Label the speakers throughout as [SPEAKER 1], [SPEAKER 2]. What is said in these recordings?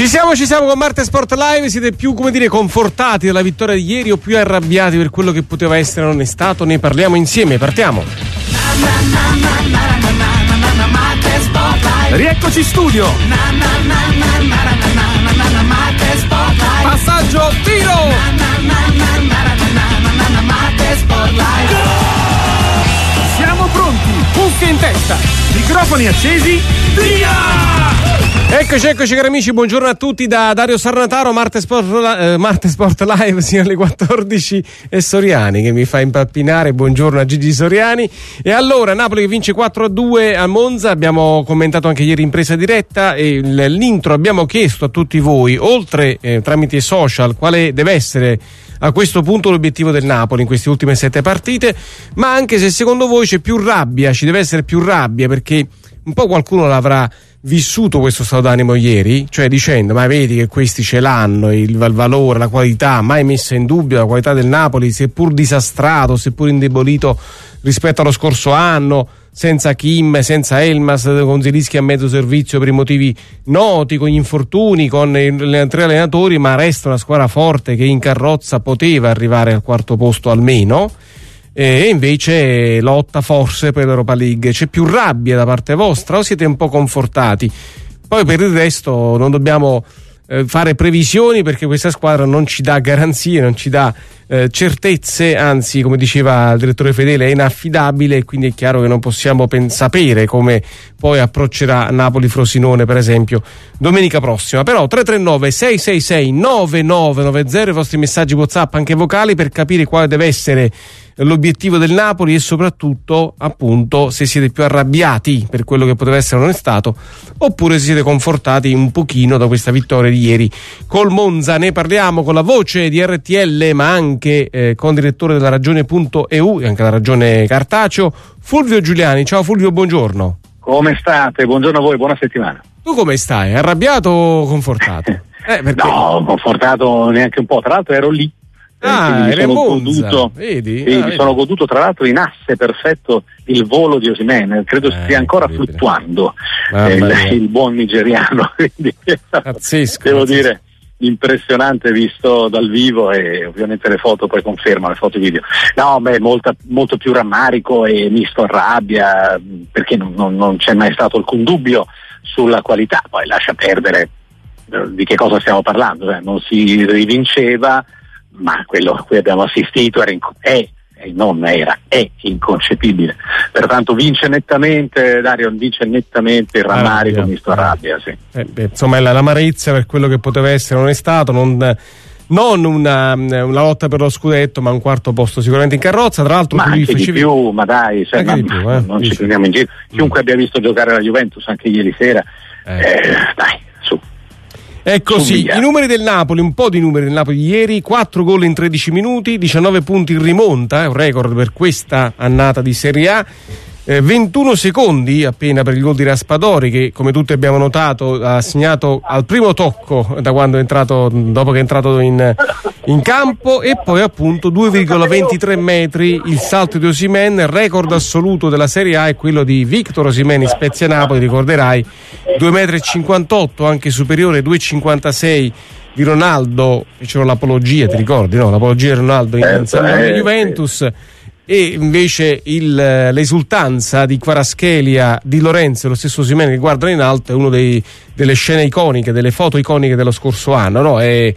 [SPEAKER 1] Ci siamo con Marte Sport Live. Siete più, come dire, confortati dalla vittoria di ieri o più arrabbiati per quello che poteva essere non è stato? Ne parliamo insieme, partiamo.
[SPEAKER 2] Rieccoci in studio. Passaggio, tiro. Siamo pronti, cuffie in testa, microfoni accesi, via!
[SPEAKER 1] Eccoci cari amici, buongiorno a tutti da Dario Sarnataro. Marte Sport Live sia alle 14 e Soriani che mi fa impappinare. Buongiorno a Gigi Soriani. E allora Napoli che vince 4-2 a Monza, abbiamo commentato anche ieri in presa diretta e l'intro abbiamo chiesto a tutti voi, oltre tramite social, quale deve essere a questo punto l'obiettivo del Napoli in queste ultime 7 partite, ma anche se secondo voi c'è più rabbia, ci deve essere più rabbia, perché un po' qualcuno l'avrà vissuto questo stato d'animo ieri, cioè dicendo: ma vedi che questi ce l'hanno, il valore, la qualità, mai messa in dubbio la qualità del Napoli, seppur disastrato, seppur indebolito rispetto allo scorso anno, senza Kim, senza Elmas, con Zelinski a mezzo servizio per i motivi noti, con gli infortuni, con i 3 allenatori, ma resta una squadra forte che in carrozza poteva arrivare al 4º posto almeno, e invece lotta forse per l'Europa League. C'è più rabbia da parte vostra o siete un po' confortati? Poi per il resto non dobbiamo fare previsioni, perché questa squadra non ci dà garanzie, non ci dà certezze, anzi, come diceva il direttore Fedele, è inaffidabile, e quindi è chiaro che non possiamo sapere come poi approccerà Napoli-Frosinone, per esempio, domenica prossima. Però 339-666-9990 i vostri messaggi WhatsApp, anche vocali, per capire quale deve essere l'obiettivo del Napoli e soprattutto, appunto, se siete più arrabbiati per quello che poteva essere non è stato, oppure se siete confortati un pochino da questa vittoria di ieri col Monza. Ne parliamo con la voce di RTL, ma anche con direttore della Ragione.eu e anche la Ragione Cartaceo, Fulvio Giuliani. Ciao Fulvio, buongiorno.
[SPEAKER 3] Come state? Buongiorno a voi, buona settimana.
[SPEAKER 1] Tu come stai? Arrabbiato o confortato? Perché...
[SPEAKER 3] No, confortato neanche un po', tra l'altro ero lì.
[SPEAKER 1] Era Monza, vedi?
[SPEAKER 3] Mi sono goduto tra l'altro in asse perfetto il volo di Osimhen, credo stia ancora fluttuando il buon nigeriano, quindi
[SPEAKER 1] pazzesco,
[SPEAKER 3] devo dire impressionante visto dal vivo, e ovviamente le foto poi confermano, le foto e video. No, molto più rammarico e misto a rabbia, perché non c'è mai stato alcun dubbio sulla qualità. Poi lascia perdere di che cosa stiamo parlando, non si rivinceva, ma quello a cui abbiamo assistito è inconcepibile. Pertanto vince nettamente, Dario, vince nettamente il rammarico misto a rabbia, sì.
[SPEAKER 1] Insomma, l'amarezza per quello che poteva essere non è stato, non una lotta per lo scudetto, ma un 4º posto sicuramente in carrozza. Tra l'altro,
[SPEAKER 3] ma anche di più, ma dai, non ci prendiamo in giro. Chiunque abbia visto giocare la Juventus anche ieri sera, dai, su.
[SPEAKER 1] Ecco, sì, i numeri del Napoli, un po' di numeri del Napoli ieri: 4 gol in 13 minuti, 19 punti in rimonta, è un record per questa annata di Serie A, 21 secondi appena per il gol di Raspadori, che come tutti abbiamo notato ha segnato al primo tocco da quando è entrato, dopo che è entrato in campo, e poi appunto 2,23 metri il salto di Osimhen. Record assoluto della Serie A è quello di Victor Osimhen in Spezia Napoli, ricorderai, 2,58 metri, anche superiore 2,56 di Ronaldo, che c'era l'apologia, ti ricordi, no? L'apologia di Ronaldo in Juventus. E invece l'esultanza di Kvaratskhelia, di Lorenzo e lo stesso Osimhen che guardano in alto è una delle scene iconiche, delle foto iconiche dello scorso anno, no?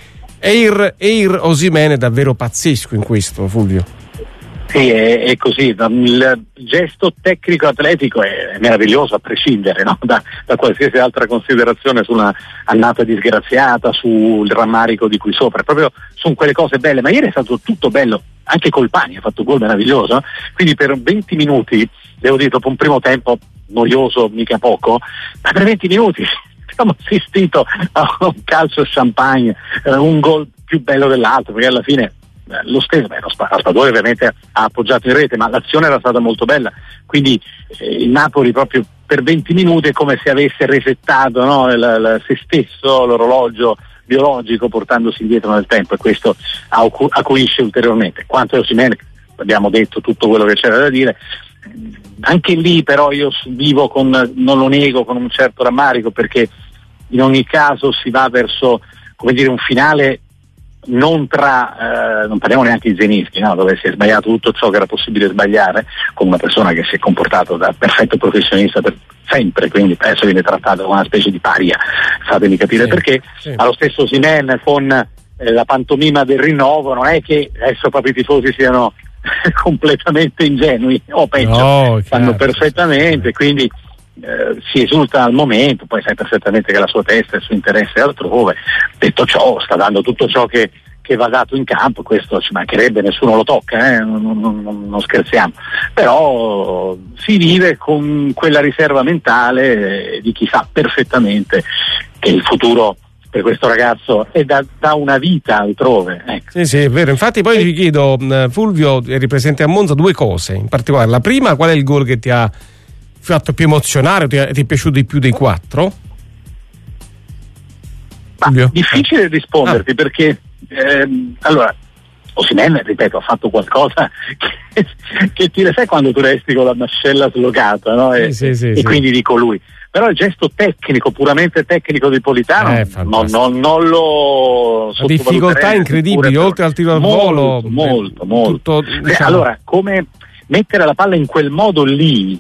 [SPEAKER 1] Eir Osimhen è davvero pazzesco in questo, Fulvio.
[SPEAKER 3] Sì, è così. Il gesto tecnico-atletico è meraviglioso, a prescindere, no? da qualsiasi altra considerazione su una annata disgraziata, sul rammarico di qui sopra. Proprio sono quelle cose belle, ma ieri è stato tutto bello. Anche Colpani ha fatto un gol meraviglioso, quindi per 20 minuti, devo dire, dopo un primo tempo noioso mica poco, ma per 20 minuti abbiamo assistito a un calcio champagne, un gol più bello dell'altro, perché alla fine lo stesso, Raspadori ovviamente ha appoggiato in rete, ma l'azione era stata molto bella, quindi il Napoli proprio per 20 minuti è come se avesse resettato, no, se stesso, l'orologio biologico, portandosi indietro nel tempo, e questo acuisce ulteriormente. Quanto a Osimhen, abbiamo detto tutto quello che c'era da dire. Anche lì però io vivo non lo nego, con un certo rammarico, perché in ogni caso si va verso, come dire, un finale non parliamo neanche di Zelinski, no? Dove si è sbagliato tutto ciò che era possibile sbagliare, con una persona che si è comportato da perfetto professionista per sempre, quindi adesso viene trattato come una specie di paria, fatemi capire perché. Allo stesso Osimhen con la pantomima del rinnovo, non è che adesso proprio i tifosi siano completamente ingenui, o peggio, fanno perfettamente, quindi si esulta al momento, poi sai perfettamente che la sua testa e il suo interesse è altrove. Detto ciò, sta dando tutto ciò che va dato in campo, questo ci mancherebbe, nessuno lo tocca, non scherziamo, però si vive con quella riserva mentale di chi sa perfettamente che il futuro per questo ragazzo è da una vita altrove, ecco. Sì,
[SPEAKER 1] è vero. Infatti poi ti chiedo, Fulvio, eri presente a Monza, due cose in particolare. La prima, qual è il gol che ti ha fatto più emozionare, ti è piaciuto di più dei 4?
[SPEAKER 3] Difficile risponderti perché allora Osimhen, ripeto, ha fatto qualcosa che ti sai quando tu resti con la mascella slogata, no? E quindi dico lui. Però il gesto tecnico, puramente tecnico di Politano, non lo
[SPEAKER 1] sottovaluterei. La difficoltà incredibile, oltre al tiro al volo.
[SPEAKER 3] Molto. Diciamo. Allora, come mettere la palla in quel modo lì,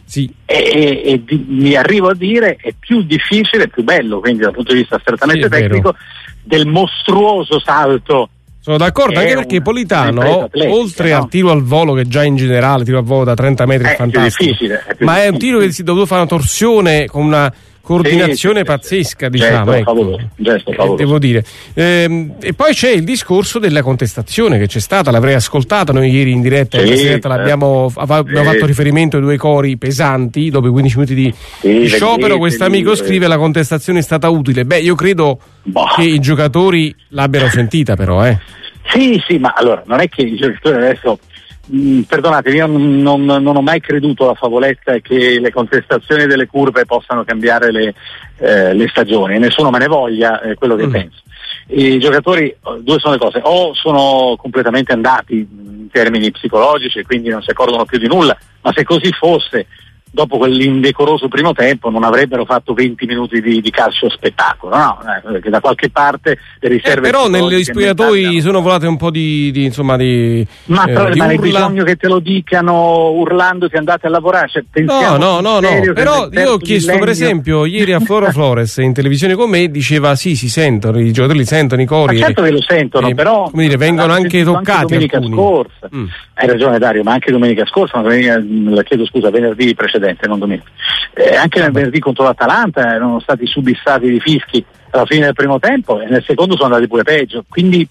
[SPEAKER 3] mi arrivo a dire, è più difficile e più bello, quindi dal punto di vista strettamente tecnico, del mostruoso salto.
[SPEAKER 1] Sono d'accordo, anche perché Politano, oltre al tiro al volo, che già in generale tiro al volo da 30 metri è fantastico, ma è un tiro che si è dovuto fare una torsione con una coordinazione pazzesca, diciamo,
[SPEAKER 3] gesto favoloso.
[SPEAKER 1] Devo dire. E poi c'è il discorso della contestazione che c'è stata, l'avrei ascoltata, noi ieri in diretta, abbiamo fatto riferimento ai due cori pesanti, dopo i 15 minuti di sciopero, quest'amico scrive: la contestazione è stata utile. Beh, io credo che i giocatori l'abbiano sentita, però.
[SPEAKER 3] Sì, ma allora, non è che i giocatori adesso... perdonatemi, io non ho mai creduto alla favoletta che le contestazioni delle curve possano cambiare le stagioni, nessuno me ne voglia, è quello che penso. I giocatori, due sono le cose: o sono completamente andati in termini psicologici e quindi non si accorgono più di nulla, ma se così fosse, dopo quell'indecoroso primo tempo non avrebbero fatto 20 minuti di calcio spettacolo, no? Perché da qualche parte le riserve.
[SPEAKER 1] Però negli spogliatoi sono volate un po' di
[SPEAKER 3] ma hai bisogno che te lo dicano urlandoti andate a lavorare?
[SPEAKER 1] No. Però io ho chiesto, per esempio, ieri a Floro Flores in televisione con me, diceva sì, si sentono, i giocatori li sentono, i cori.
[SPEAKER 3] Ma certo che lo sentono, però
[SPEAKER 1] come dire, vengono anche toccati.
[SPEAKER 3] Anche domenica scorsa. Hai ragione Dario, ma anche domenica scorsa, venerdì precedente, non domenica. Anche nel venerdì contro l'Atalanta erano stati subissati di fischi alla fine del primo tempo e nel secondo sono andati pure peggio. Quindi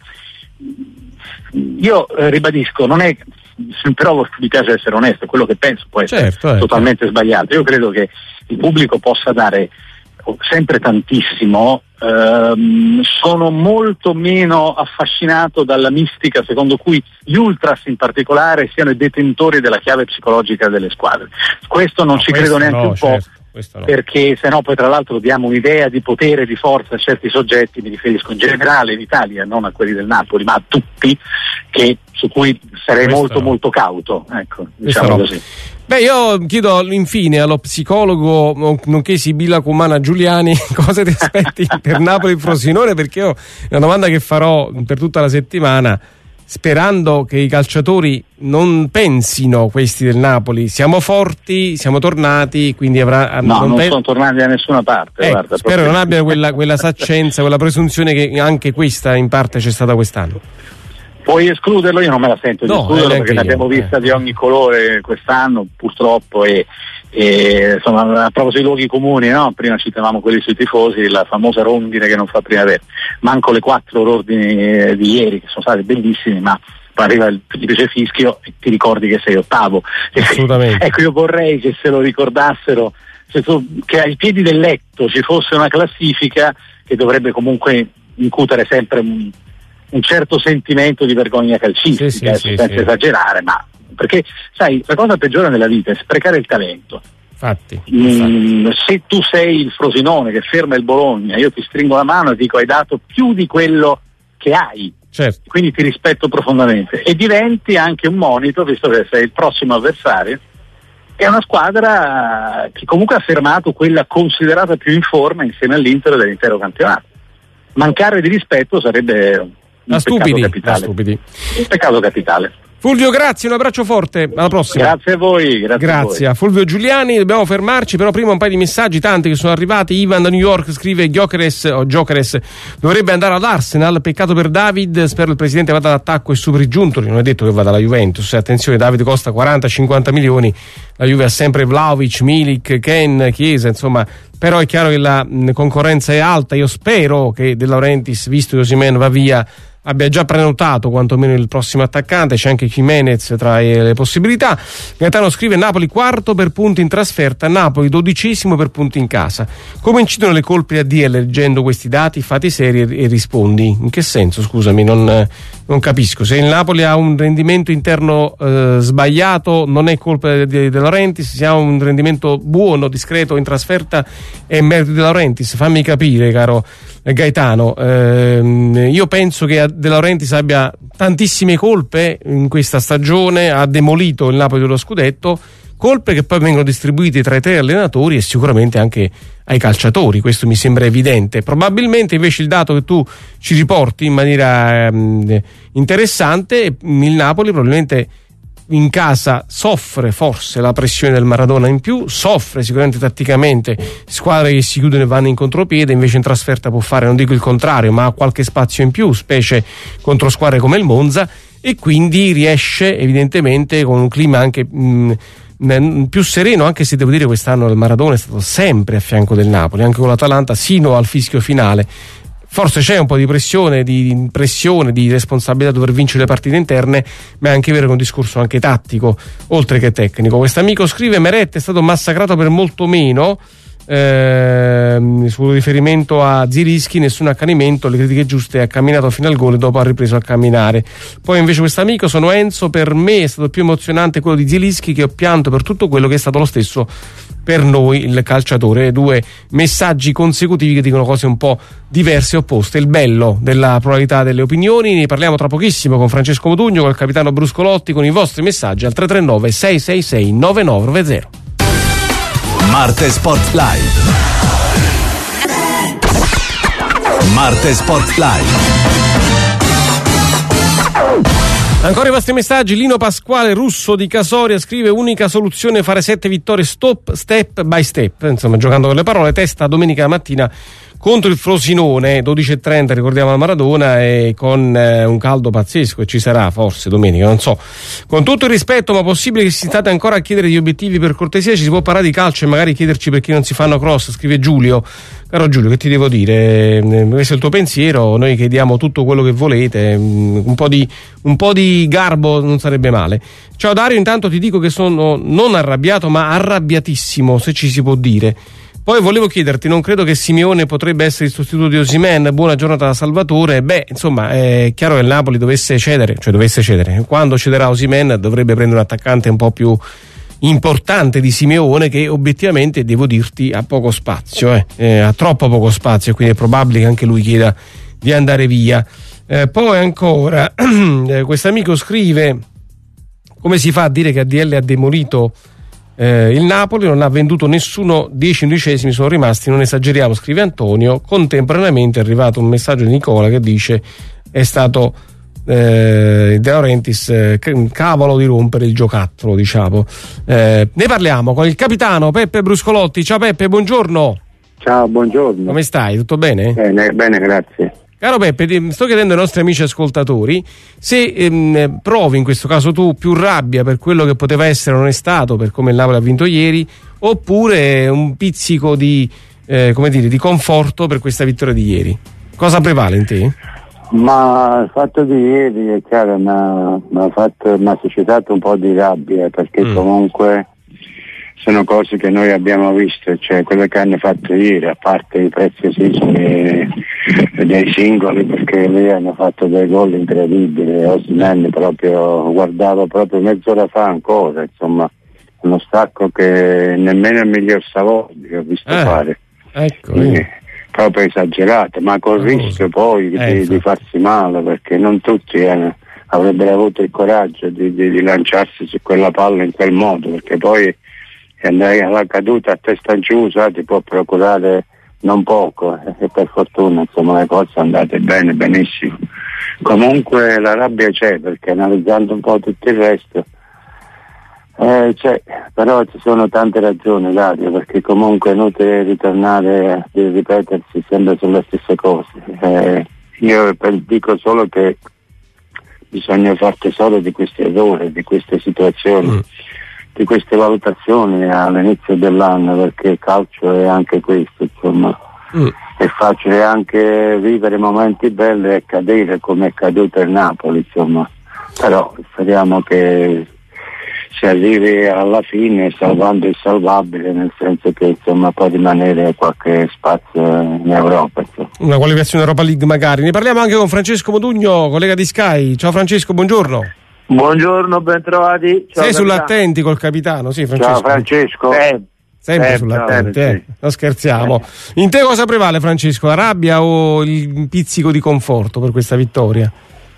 [SPEAKER 3] io ribadisco, non è, però mi piace essere onesto, quello che penso può essere totalmente sbagliato. Io credo che il pubblico possa dare sempre tantissimo, sono molto meno affascinato dalla mistica secondo cui gli ultras in particolare siano i detentori della chiave psicologica delle squadre. Questo non ci credo neanche un po', perché se no poi tra l'altro diamo un'idea di potere e di forza a certi soggetti, mi riferisco in generale in Italia, non a quelli del Napoli, ma a tutti, su cui sarei molto cauto, ecco, diciamo così.
[SPEAKER 1] Beh, io chiedo infine allo psicologo nonché Sibilla Cumana Giuliani cosa ti aspetti per Napoli-Frosinone, perché io è una domanda che farò per tutta la settimana, sperando che i calciatori non pensino, questi del Napoli, siamo forti, siamo tornati, quindi
[SPEAKER 3] non sono tornati da nessuna parte. Guarda,
[SPEAKER 1] spero non abbiano quella saccenza, quella presunzione che anche questa in parte c'è stata quest'anno.
[SPEAKER 3] Puoi escluderlo? Io non me la sento di escluderlo, perché ne abbiamo vista di ogni colore quest'anno, purtroppo, e insomma, proprio sui luoghi comuni, no? Prima citavamo quelli sui tifosi, la famosa rondine che non fa primavera, manco le 4 ordini di ieri, che sono state bellissime, ma poi arriva il triplice fischio e ti ricordi che sei ottavo.
[SPEAKER 1] Assolutamente.
[SPEAKER 3] Ecco, io vorrei che se lo ricordassero, che ai piedi del letto ci fosse una classifica che dovrebbe comunque incutere sempre un certo sentimento di vergogna calcistica, senza esagerare, ma perché sai, la cosa peggiore nella vita è sprecare il talento.
[SPEAKER 1] Infatti.
[SPEAKER 3] Se tu sei il Frosinone che ferma il Bologna, io ti stringo la mano e dico hai dato più di quello che hai, quindi ti rispetto profondamente, e diventi anche un monito, visto che sei il prossimo avversario, è una squadra che comunque ha fermato quella considerata più in forma insieme all'Inter dell'intero campionato. Mancare di rispetto sarebbe un peccato capitale.
[SPEAKER 1] Fulvio, grazie, un abbraccio forte, alla prossima.
[SPEAKER 3] Grazie a voi.
[SPEAKER 1] Grazie a Fulvio Giuliani. Dobbiamo fermarci, però prima un paio di messaggi, tanti che sono arrivati. Ivan da New York scrive: Gyökeres dovrebbe andare ad Arsenal, peccato per David, spero il presidente vada all'attacco e superi Giuntoli. Non è detto che vada alla Juventus, attenzione, David costa 40-50 milioni, la Juve ha sempre Vlahovic, Milik, Ken, Chiesa, insomma, però è chiaro che la concorrenza è alta. Io spero che De Laurentiis, visto che Osimhen va via, abbia già prenotato quantomeno il prossimo attaccante, c'è anche Jimenez tra le possibilità. Gaetano scrive: Napoli quarto per punti in trasferta, Napoli 12° per punti in casa. Come incidono le colpe a DL? Leggendo questi dati fatti seri e rispondi. In che senso? Scusami, non capisco. Se il Napoli ha un rendimento interno sbagliato, non è colpa di De Laurentiis. Se ha un rendimento buono, discreto in trasferta, è merito di De Laurentiis. Fammi capire, caro Gaetano. Io penso che De Laurentiis abbia tantissime colpe in questa stagione, ha demolito il Napoli dello scudetto, colpe che poi vengono distribuite tra i 3 allenatori e sicuramente anche ai calciatori, questo mi sembra evidente. Probabilmente invece il dato che tu ci riporti in maniera interessante, il Napoli probabilmente in casa soffre forse la pressione del Maradona in più, soffre sicuramente tatticamente squadre che si chiudono e vanno in contropiede, invece in trasferta può fare, non dico il contrario, ma ha qualche spazio in più, specie contro squadre come il Monza, e quindi riesce evidentemente con un clima anche più sereno, anche se devo dire quest'anno il Maradona è stato sempre a fianco del Napoli, anche con l'Atalanta sino al fischio finale. Forse c'è un po' di pressione, di responsabilità dover vincere le partite interne, ma è anche vero che è un discorso anche tattico, oltre che tecnico. Quest'amico scrive: Meret è stato massacrato per molto meno, sul riferimento a Zielinski nessun accanimento, le critiche giuste, ha camminato fino al gol e dopo ha ripreso a camminare. Poi invece quest'amico: sono Enzo, per me è stato più emozionante quello di Zielinski, che ho pianto per tutto quello che è stato lo stesso per noi il calciatore. 2 messaggi consecutivi che dicono cose un po' diverse e opposte. Il bello della pluralità delle opinioni. Ne parliamo tra pochissimo con Francesco Modugno, col capitano Bruscolotti, con i vostri messaggi al 339 666 9990.
[SPEAKER 4] Marte Sport Live. Marte Sport Live.
[SPEAKER 1] Ancora i vostri messaggi. Lino Pasquale Russo di Casoria scrive: unica soluzione fare 7 vittorie step by step, insomma giocando con le parole. Testa domenica mattina contro il Frosinone, 12:30, ricordiamo la Maradona, e con un caldo pazzesco, e ci sarà forse domenica, non so. Con tutto il rispetto, ma possibile che si state ancora a chiedere gli obiettivi? Per cortesia, ci si può parlare di calcio e magari chiederci perché non si fanno cross, scrive Giulio. Caro Giulio, che ti devo dire? Questo è il tuo pensiero, noi chiediamo tutto quello che volete, un po' di garbo non sarebbe male. Ciao Dario, intanto ti dico che sono non arrabbiato ma arrabbiatissimo, se ci si può dire. Poi volevo chiederti, non credo che Simeone potrebbe essere il sostituto di Osimhen, buona giornata da Salvatore. Insomma, è chiaro che il Napoli dovesse cedere. Quando cederà Osimhen dovrebbe prendere un attaccante un po' più importante di Simeone, che obiettivamente, devo dirti, ha poco spazio, ha troppo poco spazio, e quindi è probabile che anche lui chieda di andare via. Poi ancora, quest'amico scrive: come si fa a dire che ADL ha demolito il Napoli? Non ha venduto nessuno, 10 undicesimi sono rimasti, non esageriamo, scrive Antonio. Contemporaneamente è arrivato un messaggio di Nicola che dice: è stato De Laurentiis cavolo di rompere il giocattolo, diciamo. Ne parliamo con il capitano Peppe Bruscolotti. Ciao Peppe, buongiorno.
[SPEAKER 5] Ciao, buongiorno.
[SPEAKER 1] Come stai? Tutto bene?
[SPEAKER 5] Bene, grazie.
[SPEAKER 1] Caro Peppe, sto chiedendo ai nostri amici ascoltatori se provi in questo caso tu più rabbia per quello che poteva essere, non è stato, per come il Napoli ha vinto ieri, oppure un pizzico di di conforto per questa vittoria di ieri. Cosa prevale in te?
[SPEAKER 5] Ma il fatto di ieri è chiaro, mi ha suscitato un po' di rabbia, perché comunque sono cose che noi abbiamo visto, cioè quello che hanno fatto ieri, a parte i preziosismi dei singoli, perché lì hanno fatto dei gol incredibili. Osimhen guardavo proprio mezz'ora fa ancora, insomma, uno stacco che nemmeno il miglior Savoldi ho visto fare.
[SPEAKER 1] Ecco.
[SPEAKER 5] Quindi, proprio esagerato, ma col rischio poi di farsi male, perché non tutti avrebbero avuto il coraggio di lanciarsi su quella palla in quel modo, perché poi che andare alla caduta a testa in giù ti può procurare non poco, e per fortuna insomma le cose sono andate bene, benissimo. Comunque la rabbia c'è, perché analizzando un po' tutto il resto c'è, però ci sono tante ragioni, Dario, perché comunque è inutile ritornare di ripetersi sempre sulle stesse cose. Io dico solo che bisogna far tesoro di questi errori, di queste situazioni, di queste valutazioni all'inizio dell'anno, perché il calcio è anche questo, insomma. È facile anche vivere momenti belli e cadere come è caduto il Napoli, insomma. Però speriamo che si arrivi alla fine salvando il salvabile, nel senso che insomma può rimanere qualche spazio in Europa, insomma. Una
[SPEAKER 1] qualificazione Europa League magari. Ne parliamo anche con Francesco Modugno, collega di Sky. Ciao Francesco, buongiorno.
[SPEAKER 6] Buongiorno, ben trovati.
[SPEAKER 1] Sei sull'attenti col capitano, sì Francesco.
[SPEAKER 5] Ciao Francesco.
[SPEAKER 1] Sempre sull'attenti,
[SPEAKER 5] sì.
[SPEAKER 1] Non scherziamo. In te cosa prevale, Francesco? La rabbia o il pizzico di conforto per questa vittoria?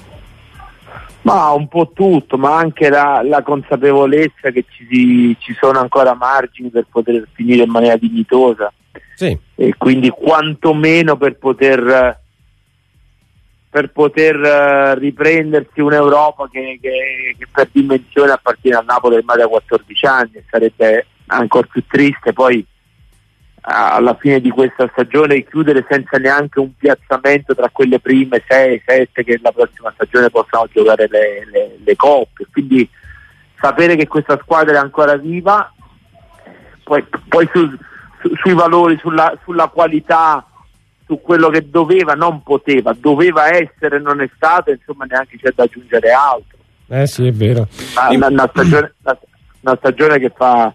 [SPEAKER 6] Ma un po' tutto, ma anche la consapevolezza che ci sono ancora margini per poter finire in maniera dignitosa.
[SPEAKER 1] Sì.
[SPEAKER 6] E quindi quantomeno per poter riprendersi un'Europa che per dimensione appartiene al Napoli ormai da 14 anni. Sarebbe ancora più triste poi alla fine di questa stagione chiudere senza neanche un piazzamento tra quelle prime 6-7 che la prossima stagione possano giocare le coppe. Quindi sapere che questa squadra è ancora viva, poi sui valori, sulla qualità, su quello che doveva, non poteva, doveva essere, non è stato, insomma neanche c'è da aggiungere altro.
[SPEAKER 1] Sì, è vero.
[SPEAKER 6] Una stagione che fa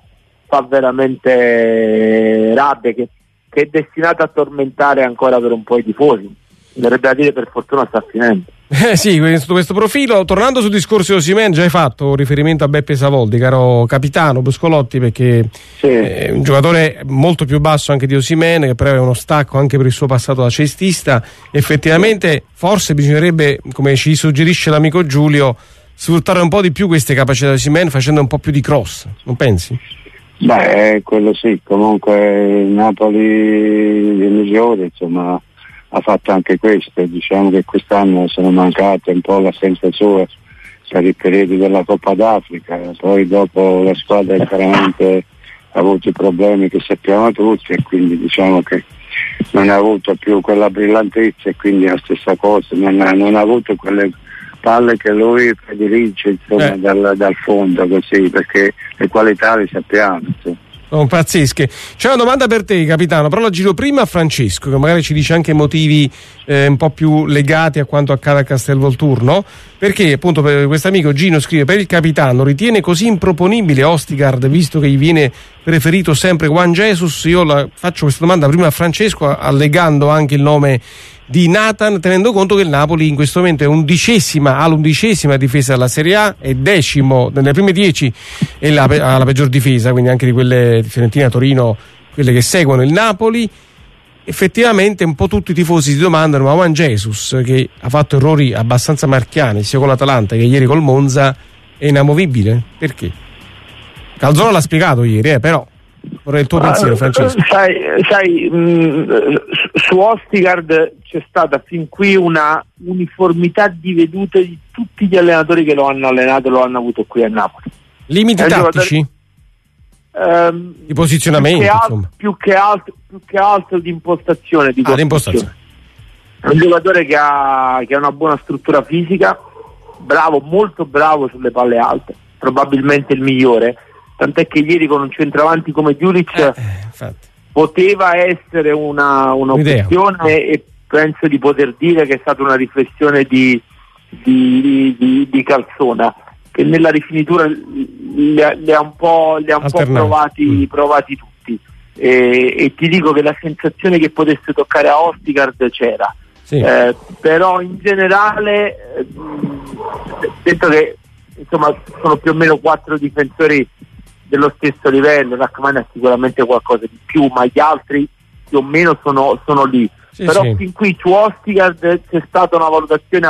[SPEAKER 6] veramente rabbia, che è destinata a tormentare ancora per un po' i tifosi. Verrebbe a dire per fortuna sta finendo.
[SPEAKER 1] Sì, sotto questo profilo, tornando sul discorso di Osimhen, già hai fatto riferimento a Beppe Savoldi, caro capitano Buscolotti, perché è un giocatore molto più basso anche di Osimhen, che però è uno stacco anche per il suo passato da cestista. Effettivamente forse bisognerebbe, come ci suggerisce l'amico Giulio, sfruttare un po' di più queste capacità di Osimhen facendo un po' più di cross, non pensi?
[SPEAKER 5] Quello sì, comunque il Napoli di migliore, insomma, ha fatto anche questo. Diciamo che quest'anno sono mancate un po' l'assenza sua per il periodo della Coppa d'Africa, poi dopo la squadra chiaramente ha avuto i problemi che sappiamo tutti, e quindi diciamo che non ha avuto più quella brillantezza, e quindi la stessa cosa, non ha avuto quelle palle che lui predilige, insomma, dal fondo, così, perché le qualità le sappiamo, insomma.
[SPEAKER 1] Sono pazzesche. C'è una domanda per te, capitano, però la giro prima a Francesco, che magari ci dice anche motivi un po' più legati a quanto accade a Castelvolturno, perché appunto per questo amico Gino scrive: per il capitano ritiene così improponibile Ostigard, visto che gli viene preferito sempre Juan Jesus? Io faccio questa domanda prima a Francesco, allegando anche il nome di Nathan, tenendo conto che il Napoli in questo momento è ha l'11ª difesa della Serie A, è 10º nelle prime 10 e ha la peggior difesa, quindi anche di quelle di Fiorentina, Torino, quelle che seguono il Napoli. Effettivamente un po' tutti i tifosi si domandano: ma Juan Jesus, che ha fatto errori abbastanza marchiani sia con l'Atalanta che ieri col Monza, è inamovibile? Perché? Calzona l'ha spiegato ieri, però vorrei il tuo pensiero, Francesco.
[SPEAKER 6] Sai, su Ostigard c'è stata fin qui una uniformità di vedute di tutti gli allenatori che lo hanno allenato e lo hanno avuto qui a Napoli.
[SPEAKER 1] Limiti tattici? Di posizionamento,
[SPEAKER 6] più che altro di impostazione. Di
[SPEAKER 1] impostazione.
[SPEAKER 6] È un giocatore che ha una buona struttura fisica, bravo, molto bravo sulle palle alte, probabilmente il migliore. Tant'è che ieri con un centravanti come Juric poteva essere un'opzione, e penso di poter dire che è stata una riflessione di Calzona, che nella rifinitura li ha un po' provati tutti, e ti dico che la sensazione che potesse toccare a Ostigard c'era, sì. Però in generale detto che insomma sono più o meno 4 difensori dello stesso livello. Rachmani ha sicuramente qualcosa di più, ma gli altri più o meno sono lì. Sì, però sì. Fin qui su Ostigard c'è stata una valutazione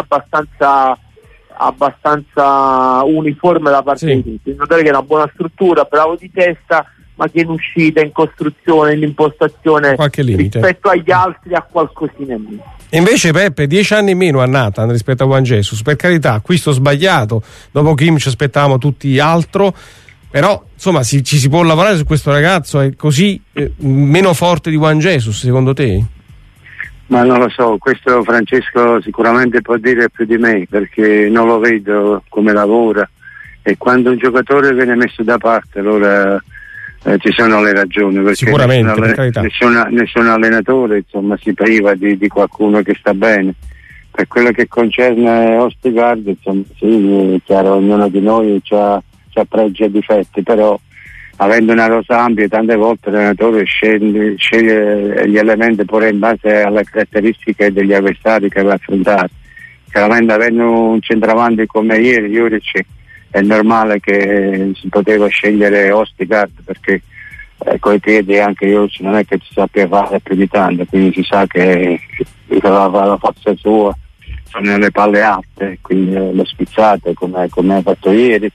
[SPEAKER 6] abbastanza uniforme da parte di tutti. Notare che è una buona struttura, bravo di testa, ma che in uscita, in costruzione, in impostazione rispetto agli altri ha qualcosina in meno.
[SPEAKER 1] E invece Peppe, 10 anni in meno a Nathan rispetto a Juan Jesus, per carità, acquisto sbagliato, dopo Kim ci aspettavamo tutti altro, però insomma ci si può lavorare su questo ragazzo, è così meno forte di Juan Jesus secondo te?
[SPEAKER 5] Ma non lo so, questo Francesco sicuramente può dire più di me, perché non lo vedo come lavora, e quando un giocatore viene messo da parte allora ci sono le ragioni, perché
[SPEAKER 1] sicuramente, per carità.
[SPEAKER 5] Nessun allenatore insomma si priva di qualcuno che sta bene. Per quello che concerne Ostigard, insomma sì, è chiaro, ognuno di noi ha pregi e difetti, però avendo una rosa ampia tante volte l'allenatore sceglie gli elementi pure in base alle caratteristiche degli avversari che va a affrontare. Chiaramente avendo un centravanti come ieri Juric, è normale che si poteva scegliere Ostigard, perché coi piedi anche Juric non è che ci sappia fare più di tanto, quindi si sa che la forza sua sono nelle palle alte, quindi le spizzate come ha fatto ieri,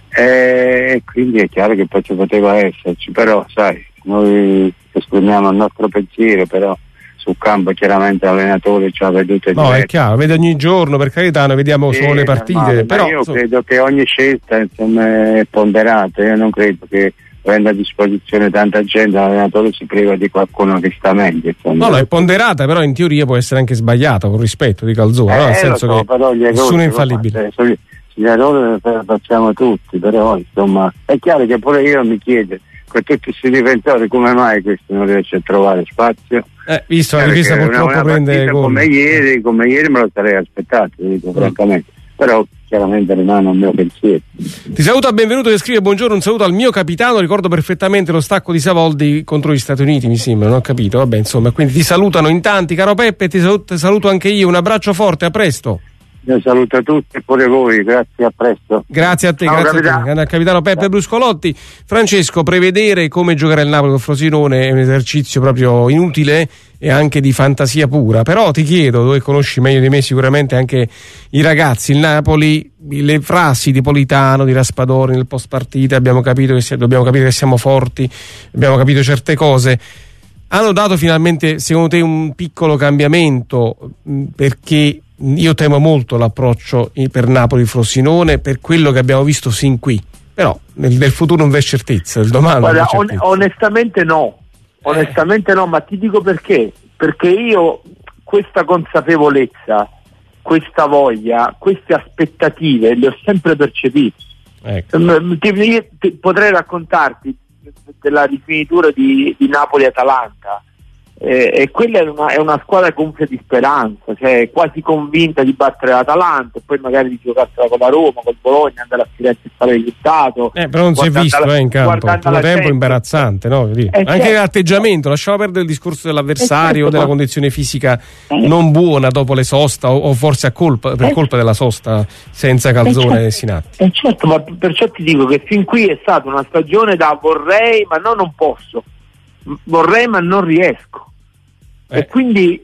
[SPEAKER 5] e quindi è chiaro che poi ci poteva esserci, però sai, noi esprimiamo il nostro pensiero, però sul campo chiaramente l'allenatore ci ha vedute diverse.
[SPEAKER 1] No, è chiaro, vede ogni giorno, per carità, noi vediamo solo le partite, però
[SPEAKER 5] io credo che ogni scelta insomma è ponderata, io non credo che avendo a disposizione tanta gente l'allenatore si priva di qualcuno che sta meglio.
[SPEAKER 1] No, è ponderata, però in teoria può essere anche sbagliata, con rispetto di Calzona, no? Nel senso che
[SPEAKER 5] però
[SPEAKER 1] nessuno è infallibile.
[SPEAKER 5] Gli errori li facciamo tutti, però insomma è chiaro che pure io mi chiedo, con tutti questi difensori, come mai questo non riesce a trovare spazio?
[SPEAKER 1] Visto la difesa purtroppo prende gol.
[SPEAKER 5] Come ieri me lo sarei aspettato, dico francamente, però chiaramente rimane un mio pensiero.
[SPEAKER 1] Ti saluto, benvenuto, che scrive: buongiorno, un saluto al mio capitano, ricordo perfettamente lo stacco di Savoldi contro gli Stati Uniti, mi sembra, non ho capito, vabbè, insomma, quindi ti salutano in tanti, caro Peppe, ti saluto anche io, un abbraccio forte, a presto.
[SPEAKER 5] Io saluto a tutti e pure voi, grazie, a presto.
[SPEAKER 1] Grazie a te,
[SPEAKER 5] ciao,
[SPEAKER 1] grazie
[SPEAKER 5] capitano.
[SPEAKER 1] a te, capitano Peppe Bruscolotti. Francesco, prevedere come giocare il Napoli con Frosinone è un esercizio proprio inutile e anche di fantasia pura, però ti chiedo, dove conosci meglio di me sicuramente anche i ragazzi, il Napoli, le frasi di Politano, di Raspadori nel post partita, dobbiamo capire che siamo forti, abbiamo capito certe cose, hanno dato finalmente secondo te un piccolo cambiamento? Perché io temo molto l'approccio per Napoli-Frosinone per quello che abbiamo visto sin qui, però nel futuro non v'è certezza, il domani.
[SPEAKER 6] Guarda, onestamente no, ma ti dico perché io questa consapevolezza, questa voglia, queste aspettative le ho sempre percepite.
[SPEAKER 1] Ecco.
[SPEAKER 6] Potrei raccontarti della rifinitura di Napoli-Atalanta, e quella è una squadra gonfia di speranza, cioè quasi convinta di battere l'Atalanta e poi magari di giocarsela con la Roma, col Bologna, andare a Firenze e fare il risultato.
[SPEAKER 1] Però non si è visto in campo, un tempo imbarazzante, no? Anche l'atteggiamento, lasciamo perdere il discorso dell'avversario, della condizione fisica non buona dopo le sosta, o forse per colpa della sosta senza Calzone e Sinatti.
[SPEAKER 6] Certo, ma perciò ti dico che fin qui è stata una stagione da vorrei ma non posso, vorrei ma non riesco. E quindi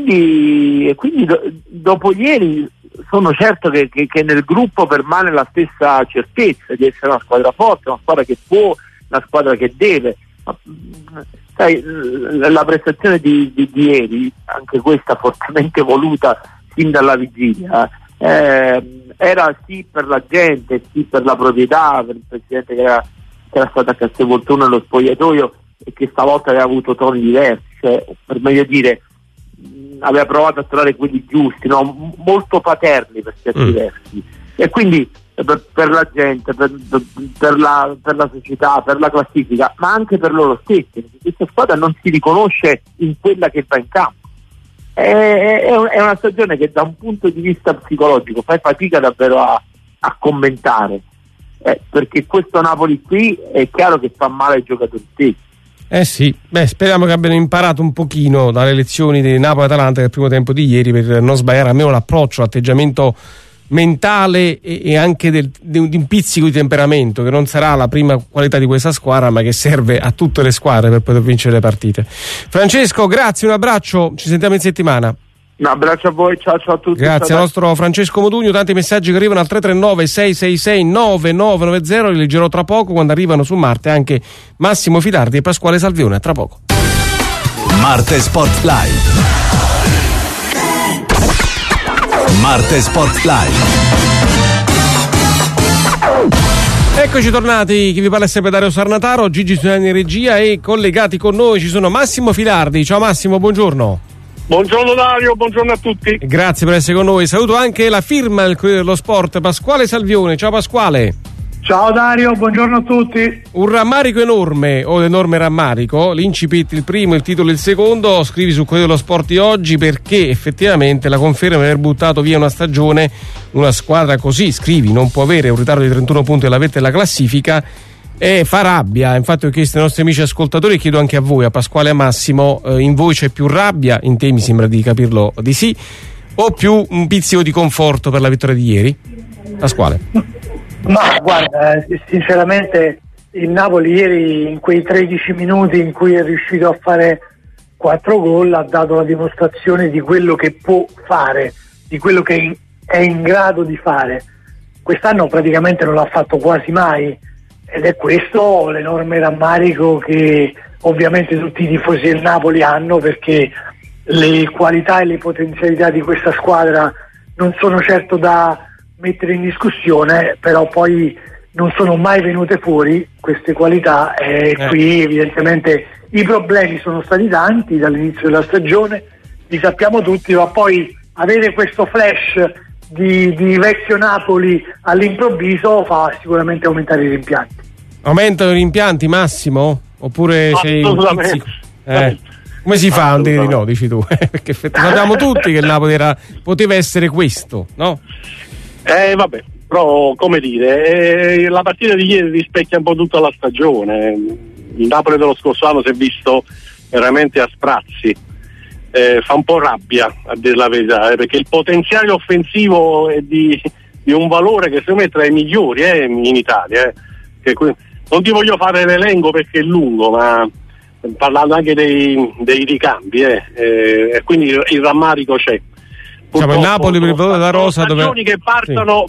[SPEAKER 6] dopo ieri sono certo che nel gruppo permane la stessa certezza di essere una squadra forte, una squadra che può, una squadra che deve. Ma, sai, la prestazione di ieri, anche questa fortemente voluta sin dalla vigilia, era sì per la gente, sì per la proprietà, per il presidente che era stato a Castelvolturno nello spogliatoio e che stavolta aveva avuto toni diversi, cioè, per meglio dire, aveva provato a trovare quelli giusti, no? Molto paterni per certi versi, e quindi per la gente, per la società, per la classifica, ma anche per loro stessi, perché questa squadra non si riconosce in quella che va in campo. È una stagione che da un punto di vista psicologico fai fatica davvero a commentare, perché questo Napoli qui è chiaro che fa male ai giocatori stessi.
[SPEAKER 1] Sì, speriamo che abbiano imparato un pochino dalle lezioni di Napoli-Atalanta del primo tempo di ieri, per non sbagliare almeno l'approccio, l'atteggiamento mentale e anche di un pizzico di temperamento, che non sarà la prima qualità di questa squadra, ma che serve a tutte le squadre per poter vincere le partite. Francesco, grazie, un abbraccio, ci sentiamo in settimana.
[SPEAKER 6] Un abbraccio a voi, ciao a tutti.
[SPEAKER 1] Grazie al nostro Francesco Modugno. Tanti messaggi che arrivano al 339 666 9990, li leggerò tra poco quando arrivano su Marte anche Massimo Filardi e Pasquale Salvione. Tra poco.
[SPEAKER 4] Marte Sport Live. Marte Sport Live.
[SPEAKER 1] Eccoci tornati, chi vi parla è sempre Dario Sarnataro, Gigi Soriani in regia, e collegati con noi ci sono Massimo Filardi. Ciao Massimo, buongiorno.
[SPEAKER 7] Buongiorno Dario, buongiorno a tutti.
[SPEAKER 1] Grazie per essere con noi. Saluto anche la firma del Corriere dello Sport, Pasquale Salvione. Ciao Pasquale.
[SPEAKER 8] Ciao Dario, buongiorno a tutti.
[SPEAKER 1] Un rammarico enorme, o enorme rammarico, l'incipit il primo, il titolo il secondo. Scrivi sul Corriere dello Sport di oggi perché effettivamente la conferma di aver buttato via una stagione, una squadra così, scrivi, non può avere un ritardo di 31 punti alla vetta della classifica, e fa rabbia. Infatti ho chiesto ai nostri amici ascoltatori e chiedo anche a voi, a Pasquale e a Massimo, in voi c'è più rabbia, in te mi sembra di capirlo di sì, o più un pizzico di conforto per la vittoria di ieri? Pasquale.
[SPEAKER 8] Ma guarda, sinceramente il Napoli ieri, in quei 13 minuti in cui è riuscito a fare 4 gol, ha dato la dimostrazione di quello che può fare, di quello che è in grado di fare. Quest'anno praticamente non l'ha fatto quasi mai, ed è questo l'enorme rammarico che ovviamente tutti i tifosi del Napoli hanno, perché le qualità e le potenzialità di questa squadra non sono certo da mettere in discussione, però poi non sono mai venute fuori queste qualità, e qui evidentemente i problemi sono stati tanti dall'inizio della stagione, li sappiamo tutti, ma poi avere questo flash di vecchio Napoli all'improvviso fa sicuramente aumentare i rimpianti.
[SPEAKER 1] Aumentano i rimpianti, Massimo? Oppure sei come si fa a non dire di no, dici tu? Perché sappiamo tutti che il Napoli poteva essere questo, no?
[SPEAKER 7] Vabbè, però come dire, la partita di ieri rispecchia un po' tutta la stagione. Il Napoli dello scorso anno si è visto veramente a sprazzi, fa un po' rabbia a dire la verità, perché il potenziale offensivo è di un valore che secondo me è tra i migliori in Italia. Non ti voglio fare l'elenco perché è lungo, ma parlando anche dei ricambi, quindi il rammarico c'è.
[SPEAKER 1] Diciamo, il Napoli per il valore della rosa
[SPEAKER 7] stagioni che partono